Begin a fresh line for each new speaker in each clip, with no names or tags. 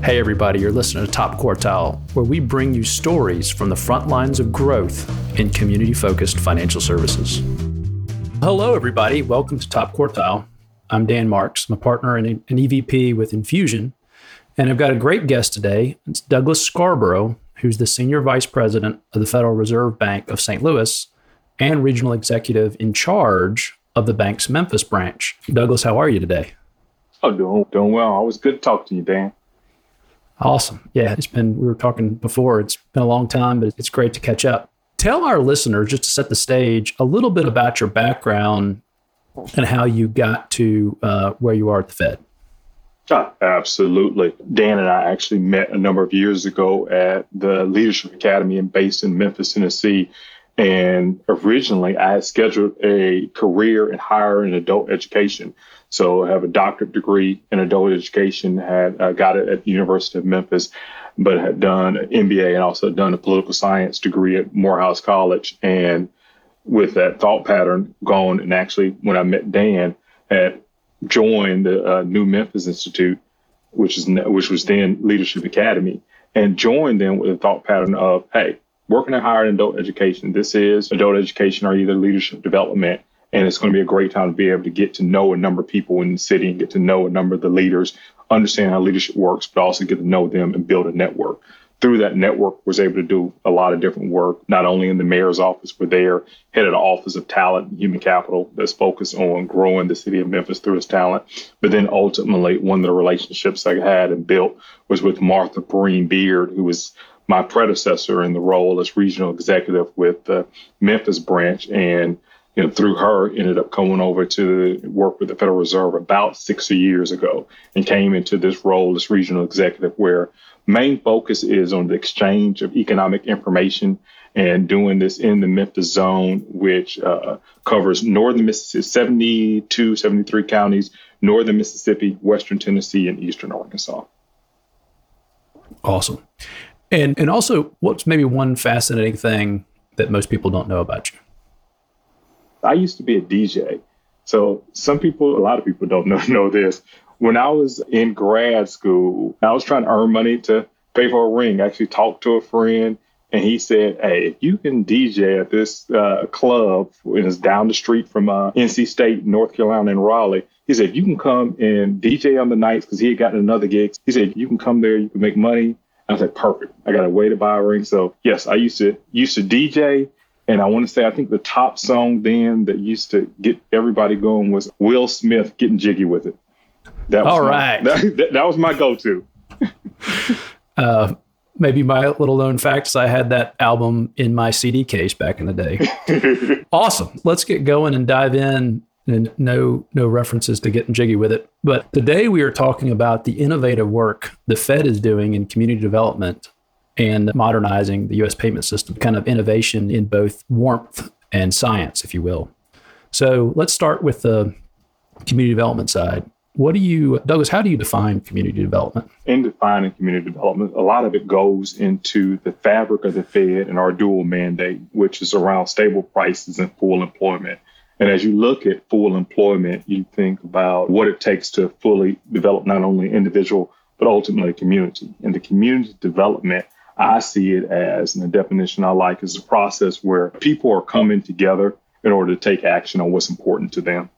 Hey everybody, you're listening to Top Quartile, where we bring you stories from the front lines of growth in community-focused financial services. Hello everybody, welcome to Top Quartile. I'm Dan Marks, I'm a partner and an EVP with Infusion, and I've got a great guest today. It's Douglas Scarborough, who's the Senior Vice President of the Federal Reserve Bank of St. Louis and Regional Executive in charge of the bank's Memphis branch. Douglas, how are you today?
Oh, doing well. Always good to talk to you, Dan.
Awesome. Yeah, we were talking before, it's been a long time, but it's great to catch up. Tell our listeners, just to set the stage, a little bit about your background and how you got to where you are at the Fed.
Absolutely. Dan and I actually met a number of years ago at the Leadership Academy based in Memphis, Tennessee. And originally, I had scheduled a career in higher and adult education. So I have a doctorate degree in adult education, got it at the University of Memphis, but had done an MBA and also done a political science degree at Morehouse College. And with that thought pattern gone, and actually when I met Dan, had joined the New Memphis Institute, which was then Leadership Academy, and joined them with a thought pattern of, hey, working in higher and adult education, this is adult education or either leadership development. And it's going to be a great time to be able to get to know a number of people in the city and get to know a number of the leaders, understand how leadership works, but also get to know them and build a network. Through that network, was able to do a lot of different work, not only in the mayor's office, we're there, head of the Office of Talent and Human Capital that's focused on growing the city of Memphis through its talent. But then ultimately, one of the relationships I had and built was with Martha Breen Beard, who was my predecessor in the role as regional executive with the Memphis branch. And through her, ended up coming over to work with the Federal Reserve about 6 years ago and came into this role as regional executive where main focus is on the exchange of economic information and doing this in the Memphis zone, which covers northern Mississippi, 72, 73 counties, northern Mississippi, western Tennessee, and eastern Arkansas.
Awesome. And also, what's maybe one fascinating thing that most people don't know about you?
I used to be a DJ. So a lot of people don't know this. When I was in grad school, I was trying to earn money to pay for a ring. I actually talked to a friend and he said, hey, if you can DJ at this club, and it's down the street from NC State, North Carolina in Raleigh, he said, you can come and DJ on the nights because he had gotten another gig. He said, you can come there, you can make money. I was like, perfect. I got a way to buy a ring. So yes, I used to DJ. And I want to say, I think the top song then that used to get everybody going was Will Smith, Getting Jiggy With It. That was my go-to.
Maybe my little known fact is I had that album in my CD case back in the day. Awesome. Let's get going and dive in. And no references to Getting Jiggy With It. But today we are talking about the innovative work the Fed is doing in community development and modernizing the U.S. payment system, kind of innovation in both warmth and science, if you will. So let's start with the community development side. Douglas, how do you define community development?
In defining community development, a lot of it goes into the fabric of the Fed and our dual mandate, which is around stable prices and full employment. And as you look at full employment, you think about what it takes to fully develop not only individual, but ultimately community. And the community development, I see it as, and the definition I like, is a process where people are coming together in order to take action on what's important to them.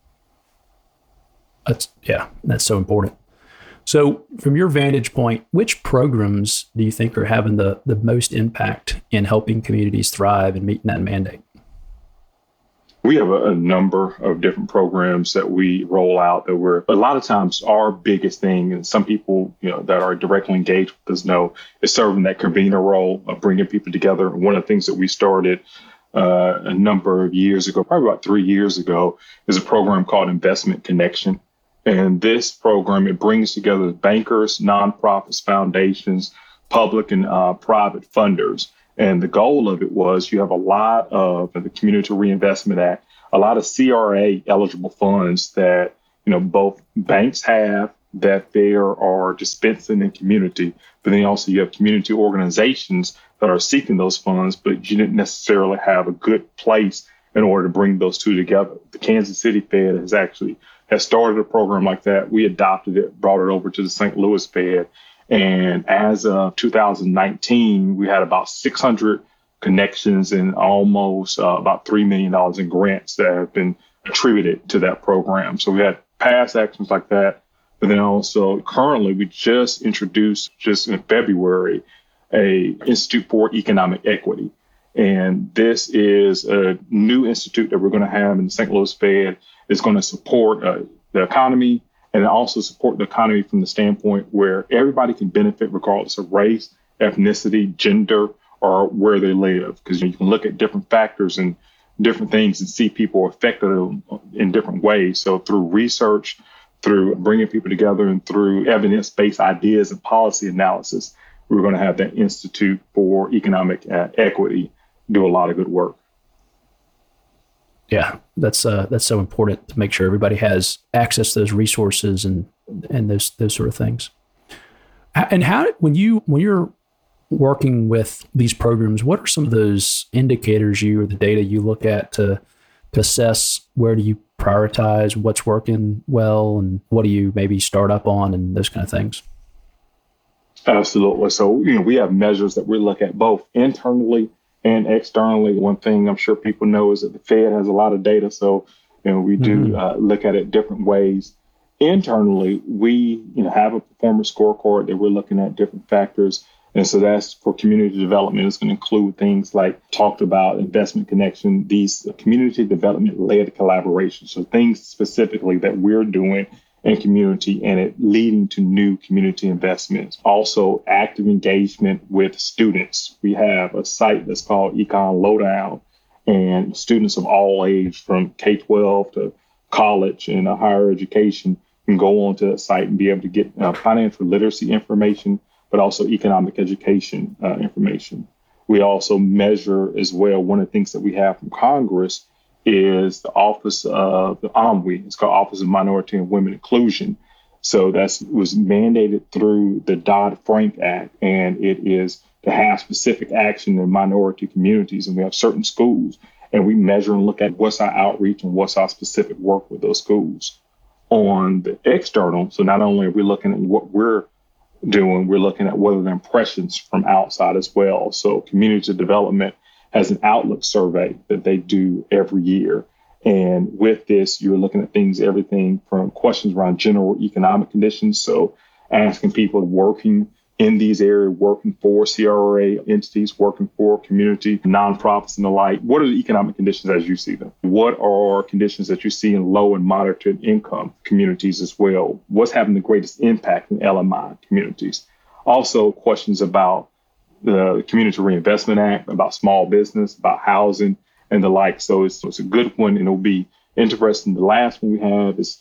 That's so important. So from your vantage point, which programs do you think are having the most impact in helping communities thrive and meeting that mandate?
We have a number of different programs that we roll out that a lot of times our biggest thing, and some people that are directly engaged with us know, is serving that convener role of bringing people together. One of the things that we started a number of years ago, probably about 3 years ago, is a program called Investment Connection. And this program, it brings together bankers, nonprofits, foundations, public and private funders. And the goal of it was you have a lot of the Community Reinvestment Act, a lot of CRA eligible funds that, both banks have that they are dispensing in community, but then also you have community organizations that are seeking those funds, but you didn't necessarily have a good place in order to bring those two together. The Kansas City Fed has started a program like that. We adopted it, brought it over to the St. Louis Fed, And as of 2019, we had about 600 connections and almost about $3 million in grants that have been attributed to that program. So we had past actions like that. But then also currently we just introduced just in February a Institute for Economic Equity. And this is a new institute that we're going to have in the St. Louis Fed. It's going to support the economy and also support the economy from the standpoint where everybody can benefit regardless of race, ethnicity, gender, or where they live. Because you can look at different factors and different things and see people affected in different ways. So through research, through bringing people together, and through evidence-based ideas and policy analysis, we're going to have that Institute for Economic Equity do a lot of good work.
Yeah, that's so important to make sure everybody has access to those resources and those sort of things. And when you're working with these programs, what are some of those indicators or the data you look at to assess where do you prioritize what's working well and what do you maybe start up on and those kind of things?
Absolutely. So, we have measures that we look at both internally and externally. One thing I'm sure people know is that the Fed has a lot of data. So, we do look at it different ways. Internally, we have a performance scorecard that we're looking at different factors. And so that's for community development. It's going to include things like talked about investment connection, these community development led collaboration. So things specifically that we're doing in community and it leading to new community investments. Also active engagement with students. We have a site that's called Econ Lowdown, and students of all age from K-12 to college and higher education can go onto the site and be able to get financial literacy information, but also economic education information. We also measure as well, one of the things that we have from Congress is the Office of the OMWI. It's called Office of Minority and Women Inclusion. So that was mandated through the Dodd-Frank Act, and it is to have specific action in minority communities. And we have certain schools, and we measure and look at what's our outreach and what's our specific work with those schools. On the external, so not only are we looking at what we're doing, we're looking at what are the impressions from outside as well. So community development has an outlook survey that they do every year. And with this, you're looking at things, everything from questions around general economic conditions. So asking people working in these areas, working for CRA entities, working for community, nonprofits and the like, what are the economic conditions as you see them? What are conditions that you see in low and moderate income communities as well? What's having the greatest impact in LMI communities? Also questions about the Community Reinvestment Act, about small business, about housing and the like. So it's a good one, and it'll be interesting. The last one we have is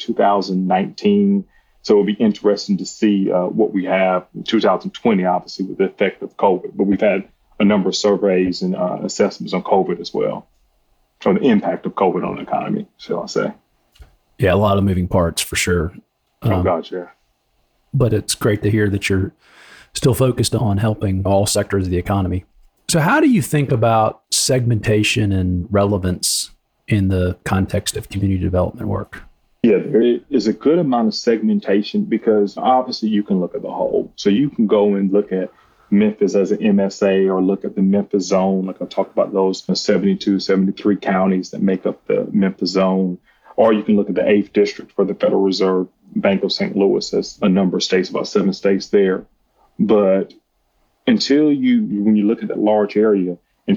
2019. So it'll be interesting to see what we have in 2020, obviously, with the effect of COVID. But we've had a number of surveys and assessments on COVID as well, on the impact of COVID on the economy, shall I say.
Yeah, a lot of moving parts for sure.
Oh, God, yeah.
But it's great to hear that you're still focused on helping all sectors of the economy. So how do you think about segmentation and relevance in the context of community development work?
Yeah, there is a good amount of segmentation because obviously you can look at the whole. So you can go and look at Memphis as an MSA or look at the Memphis zone. Like I talked about those 72, 73 counties that make up the Memphis zone. Or you can look at the 8th district for the Federal Reserve Bank of St. Louis. That's a number of states, about 7 states there. But until when you look at that large area,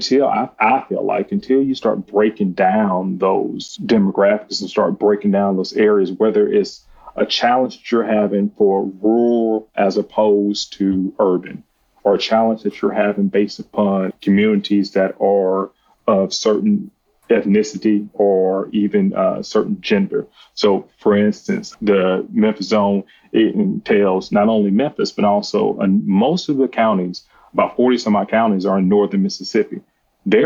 I feel like until you start breaking down those demographics and start breaking down those areas, whether it's a challenge that you're having for rural as opposed to urban, or a challenge that you're having based upon communities that are of certain ethnicity or even certain gender. So, for instance, the Memphis zone, it entails not only Memphis, but also most of the counties, about 40 some odd counties are in northern Mississippi. Their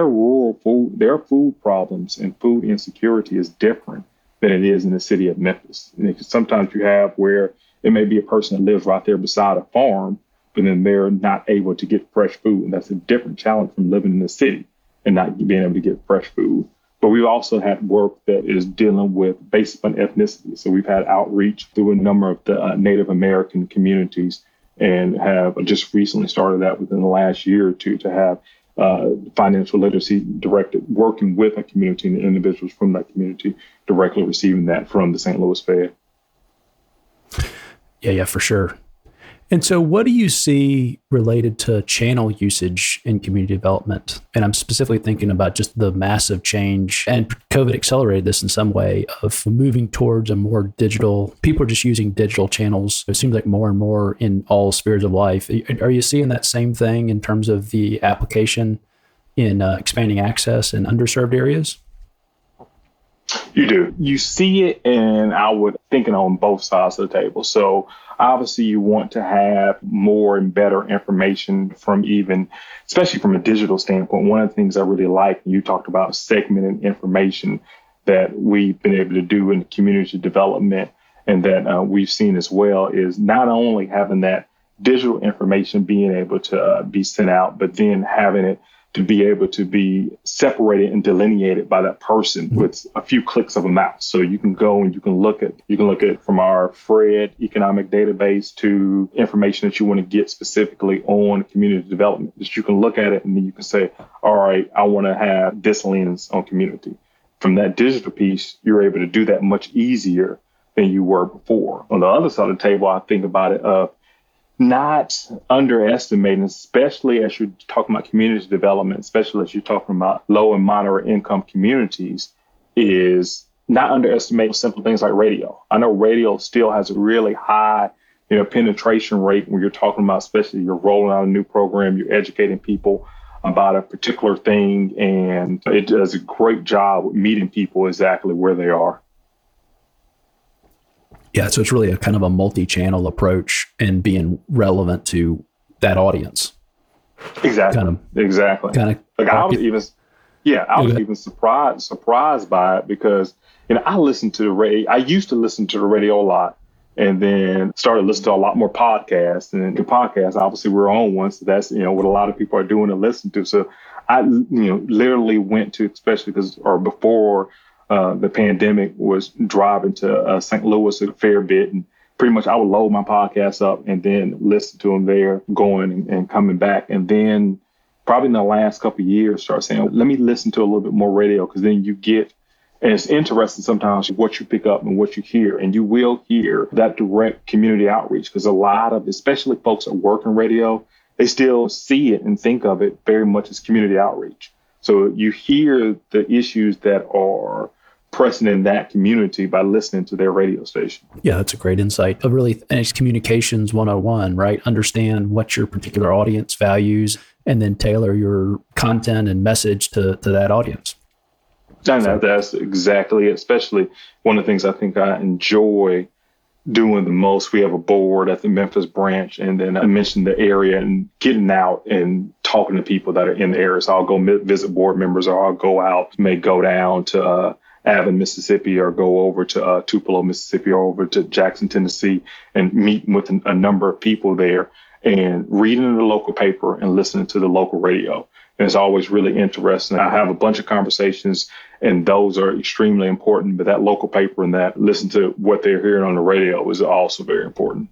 food problems and food insecurity is different than it is in the city of Memphis. And sometimes you have where it may be a person that lives right there beside a farm, but then they're not able to get fresh food. And that's a different challenge from living in the city and not being able to get fresh food. But we've also had work that is dealing with based upon ethnicity. So we've had outreach through a number of the Native American communities and have just recently started that within the last year or two to have financial literacy directed, working with a community and individuals from that community directly receiving that from the St. Louis Fed.
Yeah, for sure. And so what do you see related to channel usage in community development? And I'm specifically thinking about just the massive change, and COVID accelerated this in some way, of moving towards a more digital, people are just using digital channels. It seems like more and more in all spheres of life. Are you seeing that same thing in terms of the application in expanding access in underserved areas?
You do. You see it, and I would think it on both sides of the table. So obviously you want to have more and better information from especially from a digital standpoint. One of the things I really like, you talked about segmenting information that we've been able to do in community development and that we've seen as well, is not only having that digital information being able to be sent out, but then having it to be able to be separated and delineated by that person with a few clicks of a mouse. So you can go and you can look at from our FRED economic database to information that you want to get specifically on community development. Just you can look at it and then you can say, all right, I want to have this lens on community. From that digital piece, you're able to do that much easier than you were before. On the other side of the table, I think about it of not underestimating, especially as you're talking about community development, especially as you're talking about low and moderate income communities, is not underestimate simple things like radio. I know radio still has a really high, penetration rate when you're talking about, especially you're rolling out a new program, you're educating people about a particular thing, and it does a great job with meeting people exactly where they are.
Yeah, so it's really a kind of a multi-channel approach and being relevant to that audience.
Exactly. Like I was even surprised by it because I listened to the radio. I used to listen to the radio a lot, and then started listening to a lot more podcasts. And the podcasts, obviously, we're on one, so that's what a lot of people are doing and listen to. So I literally went to, especially before. The pandemic was driving to St. Louis a fair bit, and pretty much I would load my podcast up and then listen to them there, going and coming back. And then probably in the last couple of years, start saying, let me listen to a little bit more radio, because then you get, and it's interesting sometimes what you pick up and what you hear, and you will hear that direct community outreach, because a lot of, especially folks that work in radio, they still see it and think of it very much as community outreach. So you hear the issues that are pressing in that community by listening to their radio station.
Yeah, that's a great insight. And it's communications 101, right? Understand what your particular audience values and then tailor your content and message to that audience.
And that's exactly it. Especially one of the things I think I enjoy doing the most. We have a board at the Memphis branch, and then I mentioned the area and getting out and talking to people that are in the area. So I'll go visit board members, or I'll go out, may go down to Avon, Mississippi, or go over to Tupelo, Mississippi, or over to Jackson, Tennessee, and meet with a number of people there and reading the local paper and listening to the local radio. And it's always really interesting. I have a bunch of conversations, and those are extremely important. But that local paper and that listen to what they're hearing on the radio is also very important.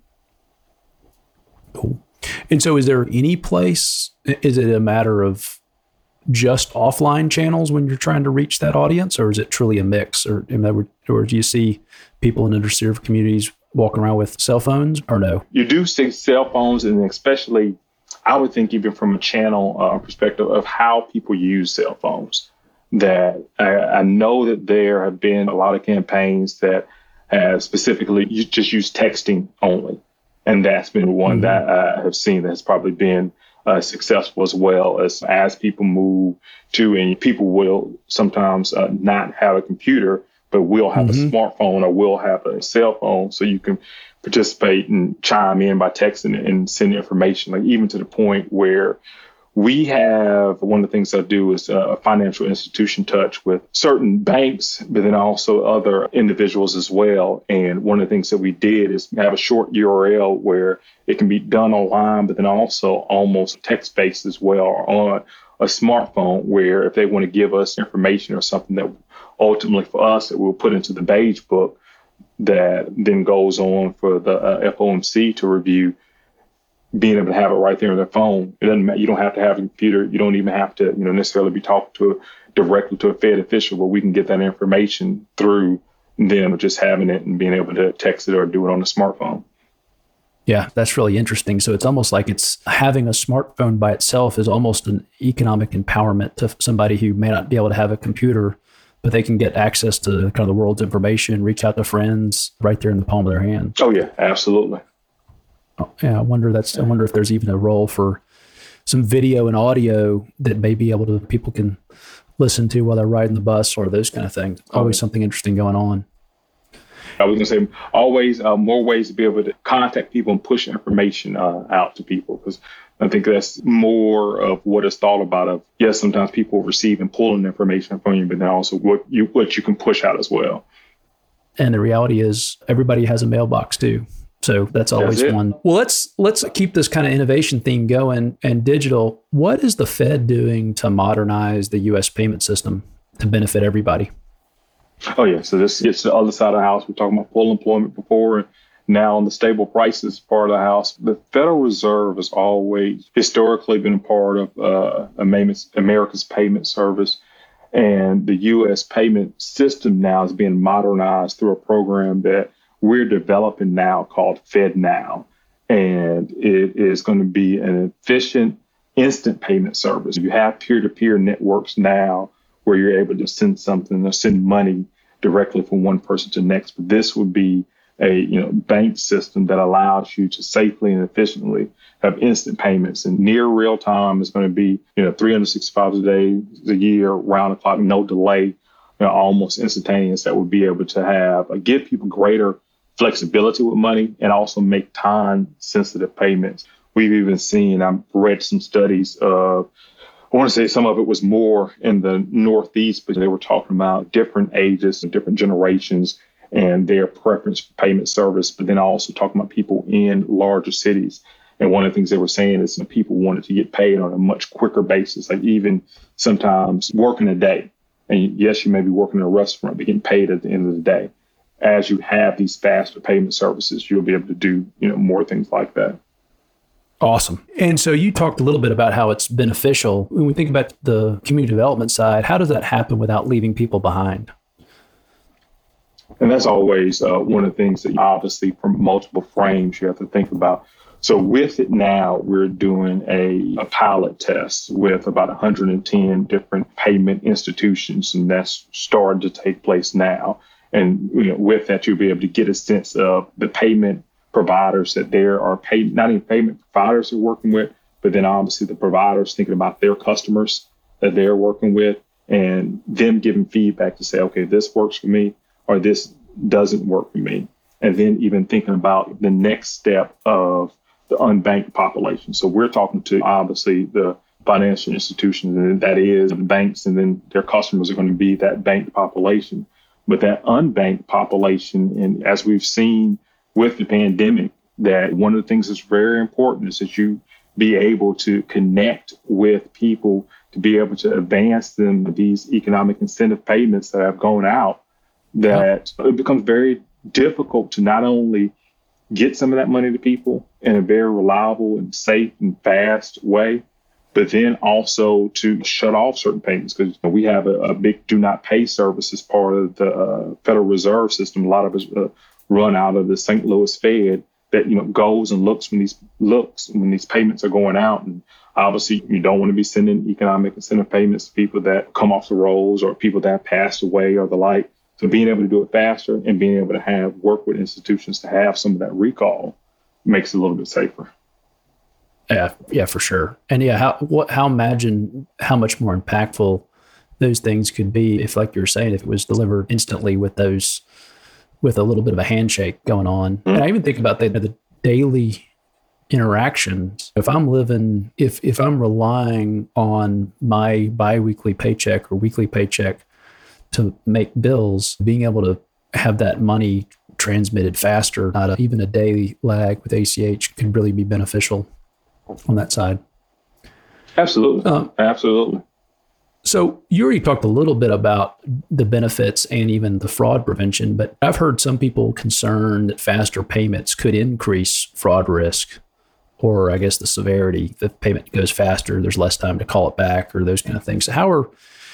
Cool. And so is there any place, is it a matter of just offline channels when you're trying to reach that audience, or is it truly a mix? Or do you see people in underserved communities walking around with cell phones, or no?
You do see cell phones, and especially, I would think even from a channel perspective of how people use cell phones, that I know that there have been a lot of campaigns that have specifically just used texting only. And that's been one that I have seen that's probably been successful as well, as people move to, and people will sometimes not have a computer, but will have a smartphone or will have a cell phone, so you can participate and chime in by texting and send information, like even to the point where we have, one of the things I do is a financial institution touch with certain banks, but then also other individuals as well. And one of the things that we did is have a short URL where it can be done online, but then also almost text-based as well on a smartphone, where if they want to give us information or something that ultimately for us that we'll put into the beige book that then goes on for the FOMC to review, being able to have it right there on their phone. It doesn't matter. You don't have to have a computer. You don't even have to, necessarily be talking directly to a Fed official, but we can get that information through them just having it and being able to text it or do it on a smartphone.
Yeah, that's really interesting. So it's almost like it's having a smartphone by itself is almost an economic empowerment to somebody who may not be able to have a computer, but they can get access to kind of the world's information, reach out to friends right there in the palm of their hand.
Oh yeah, absolutely.
Oh, yeah, I wonder if there's even a role for some video and audio that may be able to people can listen to while they're riding the bus or those kind of things. Always something interesting going on.
I was going to say always more ways to be able to contact people and push information out to people, because I think that's more of what it's thought about. Of yes, sometimes people receive and pulling information from you, but then also what you can push out as well.
And the reality is everybody has a mailbox too. So that's always one. Well, let's keep this kind of innovation theme going and digital. What is the Fed doing to modernize the U.S. payment system to benefit everybody?
Oh, yeah. So this gets to the other side of the house. We're talking about full employment before, and now on the stable prices part of the house. The Federal Reserve has always historically been a part of America's payment service. And the U.S. payment system now is being modernized through a program that we're developing now called FedNow. And it is going to be an efficient, instant payment service. You have peer-to-peer networks now where you're able to send something or send money directly from one person to the next. But this would be a bank system that allows you to safely and efficiently have instant payments. And near real time is going to be 365 days a year, round the clock, no delay, almost instantaneous. That would be able to give people greater flexibility with money and also make time sensitive payments. We've even seen, I've read some studies of, I want to say some of it was more in the Northeast, but they were talking about different ages and different generations and their preference for payment service, but then also talking about people in larger cities. And one of the things they were saying is people wanted to get paid on a much quicker basis, like even sometimes working a day. And yes, you may be working in a restaurant, but getting paid at the end of the day. As you have these faster payment services, you'll be able to do more things like that.
Awesome. And so you talked a little bit about how it's beneficial. When we think about the community development side, how does that happen without leaving people behind?
And that's always one of the things that obviously from multiple frames you have to think about. So with it now, we're doing a pilot test with about 110 different payment institutions, and that's starting to take place now. And with that, you'll be able to get a sense of the payment providers that there are not even payment providers they're working with, but then obviously the providers thinking about their customers that they're working with and them giving feedback to say, okay, this works for me or this doesn't work for me. And then even thinking about the next step of the unbanked population. So we're talking to obviously the financial institutions, and that is the banks, and then their customers are going to be that banked population. But that unbanked population, and as we've seen with the pandemic, that one of the things that's very important is that you be able to connect with people to be able to advance them these economic incentive payments that have gone out, that it becomes very difficult to not only get some of that money to people in a very reliable and safe and fast way, but then also to shut off certain payments, because we have a big do not pay service as part of the Federal Reserve System. A lot of us run out of the St. Louis Fed that goes and looks when these payments are going out. And obviously you don't want to be sending economic incentive payments to people that come off the rolls or people that have passed away or the like. So being able to do it faster and being able to work with institutions to have some of that recall makes it a little bit safer.
Yeah, for sure. And imagine how much more impactful those things could be if, like you're saying, if it was delivered instantly with a little bit of a handshake going on. Mm-hmm. And I even think about the daily interactions. If I'm relying on my biweekly paycheck or weekly paycheck to make bills, being able to have that money transmitted faster, not even a daily lag with ACH, can really be beneficial on that side.
Absolutely. Absolutely.
So you already talked a little bit about the benefits and even the fraud prevention, but I've heard some people concerned that faster payments could increase fraud risk. or I guess the severity. If the payment goes faster, there's less time to call it back or those kind of things. Well,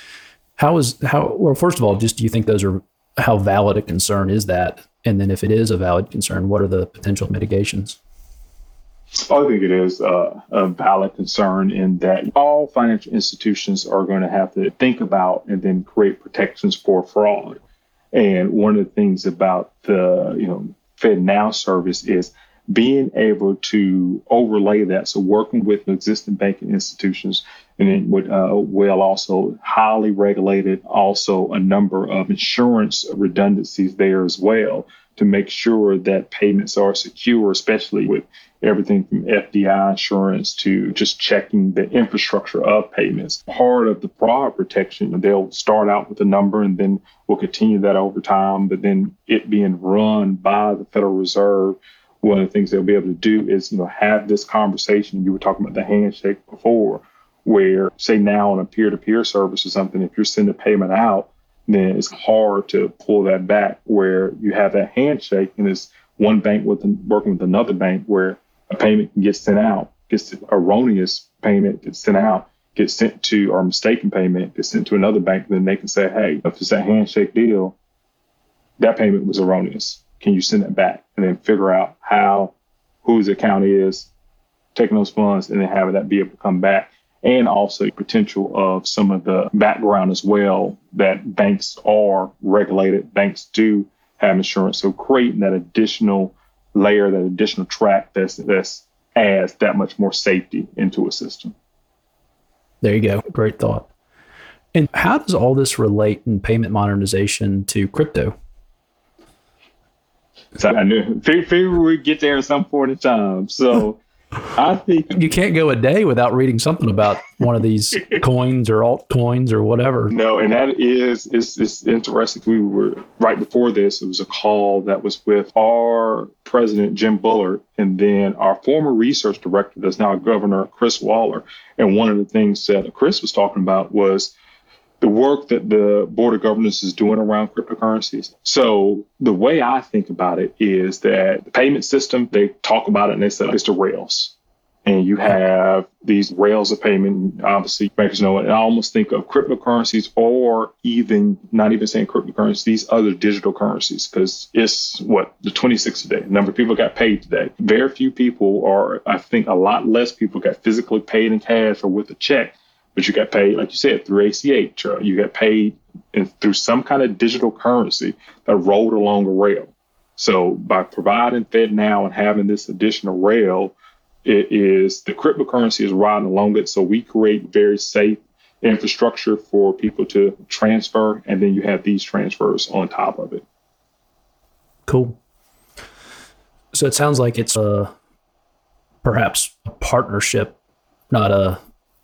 first of all, just do you think how valid a concern is that? And then if it is a valid concern, what are the potential mitigations?
I think it is a valid concern in that all financial institutions are going to have to think about and then create protections for fraud. And one of the things about the FedNow service is being able to overlay that. So working with existing banking institutions, and then with also highly regulated, also a number of insurance redundancies there as well, to make sure that payments are secure, especially with everything from FDI insurance to just checking the infrastructure of payments. Part of the fraud protection, they'll start out with a number and then we'll continue that over time, but then it being run by the Federal Reserve, one of the things they'll be able to do is, have this conversation. You were talking about the handshake before, where say now on a peer-to-peer service or something, if you're sending a payment out, then it's hard to pull that back, where you have that handshake and it's one bank working with another bank where a payment can get sent out, gets erroneous payment gets sent out, gets sent to, or mistaken payment gets sent to another bank. Then they can say, hey, if it's a handshake deal, that payment was erroneous. Can you send it back? And then figure out whose account is, taking those funds and then having that be able to come back. And also potential of some of the background as well, that banks are regulated. Banks do have insurance. So creating that additional layer, that additional track that's adds that much more safety into a system.
There you go. Great thought. And how does all this relate in payment modernization to crypto?
So I knew figure we'd get there at some point in time. So I think
you can't go a day without reading something about one of these coins or altcoins or whatever.
No, and that it's interesting. We were right before this. It was a call that was with our president, Jim Bullard, and then our former research director, that's now Governor Chris Waller. And one of the things that Chris was talking about was the work that the Board of Governors is doing around cryptocurrencies. So the way I think about it is that the payment system, they talk about it and they say it's the rails. And you have these rails of payment. Obviously, bankers know it. And I almost think of cryptocurrencies, or even not even saying cryptocurrencies, these other digital currencies, because it's the 26th today. The number of people got paid today. Very few people, or I think a lot less people, got physically paid in cash or with a check. But you got paid, like you said, through ACH. Or you got paid through some kind of digital currency that rolled along a rail. So by providing FedNow and having this additional rail, the cryptocurrency is riding along it. So we create very safe infrastructure for people to transfer, and then you have these transfers on top of it.
Cool. So it sounds like it's perhaps a partnership, not a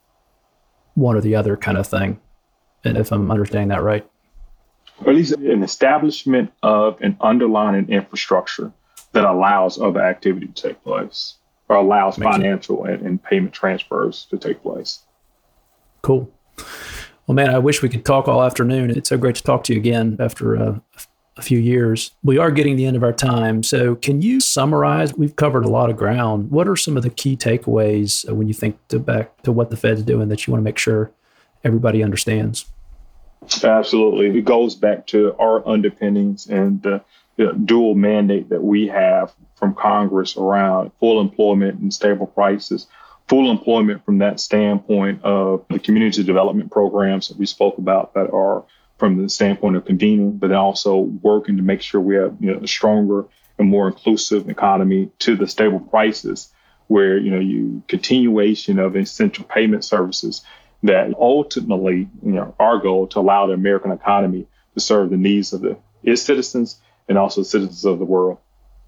one or the other kind of thing, and if I'm understanding that right.
Or at least an establishment of an underlying infrastructure that allows other activity to take place, or allows financial and payment transfers to take place.
Cool. Well, man, I wish we could talk all afternoon. It's so great to talk to you again after a few years. We are getting the end of our time. So can you summarize? We've covered a lot of ground. What are some of the key takeaways when you think back to what the Fed's doing that you want to make sure everybody understands?
Absolutely. It goes back to our underpinnings and the dual mandate that we have from Congress around full employment and stable prices. Full employment from that standpoint of the community development programs that we spoke about that are from the standpoint of convening, but then also working to make sure we have a stronger and more inclusive economy, to the stable prices, where you continuation of essential payment services that ultimately our goal to allow the American economy to serve the needs of its citizens and also citizens of the world.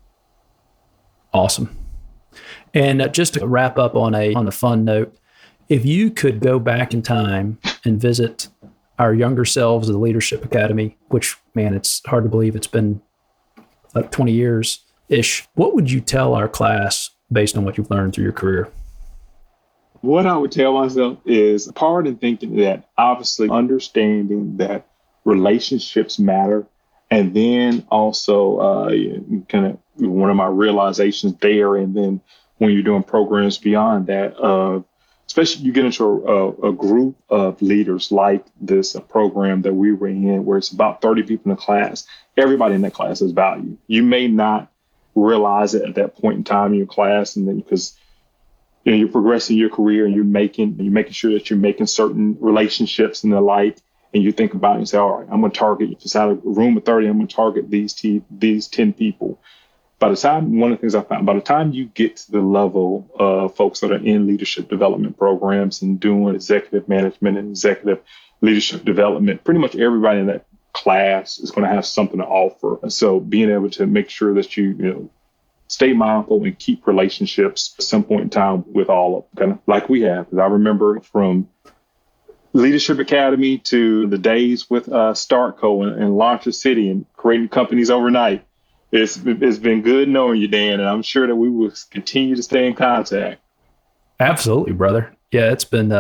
Awesome. And just to wrap up on a fun note, if you could go back in time and visit our younger selves of the Leadership Academy, which, man, it's hard to believe it's been like 20 years-ish, what would you tell our class based on what you've learned through your career?
What I would tell myself is part in thinking that obviously understanding that relationships matter. And then also kind of one of my realizations there, and then when you're doing programs beyond that. Especially you get into a group of leaders like this program that we were in, where it's about 30 people in the class. Everybody in that class has value. You may not realize it at that point in time in your class, and then because you're progressing your career and you're making sure that you're making certain relationships and the like, and you think about it and say, all right, I'm going to target, if it's out of a room of 30, I'm going to target these 10 people. One of the things I found, by the time you get to the level of folks that are in leadership development programs and doing executive management and executive leadership development, pretty much everybody in that class is going to have something to offer. And so being able to make sure that you stay mindful and keep relationships at some point in time with all of them, kind of like we have. Because I remember from Leadership Academy to the days with Startco and Launcher City and creating companies overnight. It's been good knowing you, Dan, and I'm sure that we will continue to stay in contact.
Absolutely, brother. Yeah, it's been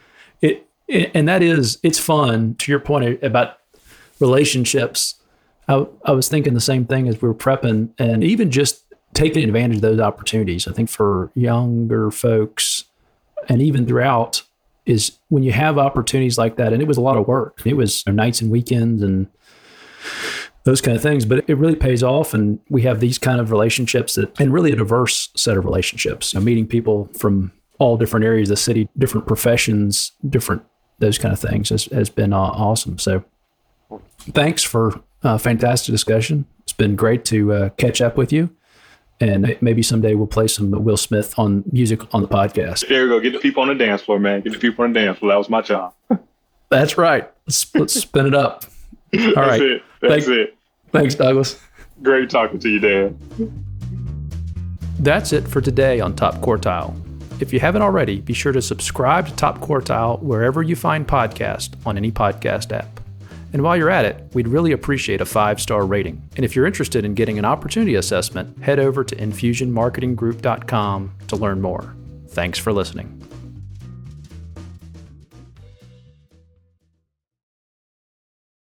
it's fun. To your point about relationships, I was thinking the same thing as we were prepping, and even just taking advantage of those opportunities. I think for younger folks, and even throughout, is when you have opportunities like that, and it was a lot of work. It was nights and weekends and those kind of things, but it really pays off. And we have these kind of relationships and really a diverse set of relationships, meeting people from all different areas of the city, different professions, those kind of things has been awesome. So thanks for a fantastic discussion. It's been great to catch up with you. And maybe someday we'll play some Will Smith on music on the podcast.
There you go. Get the people on the dance floor, man. Get the people on the dance floor. That was my job.
That's right. Let's spin it up. All right.
That's it.
Thanks, Douglas.
Great talking to you, Dan.
That's it for today on Top Quartile. If you haven't already, be sure to subscribe to Top Quartile wherever you find podcasts on any podcast app. And while you're at it, we'd really appreciate a 5-star rating. And if you're interested in getting an opportunity assessment, head over to infusionmarketinggroup.com to learn more. Thanks for listening.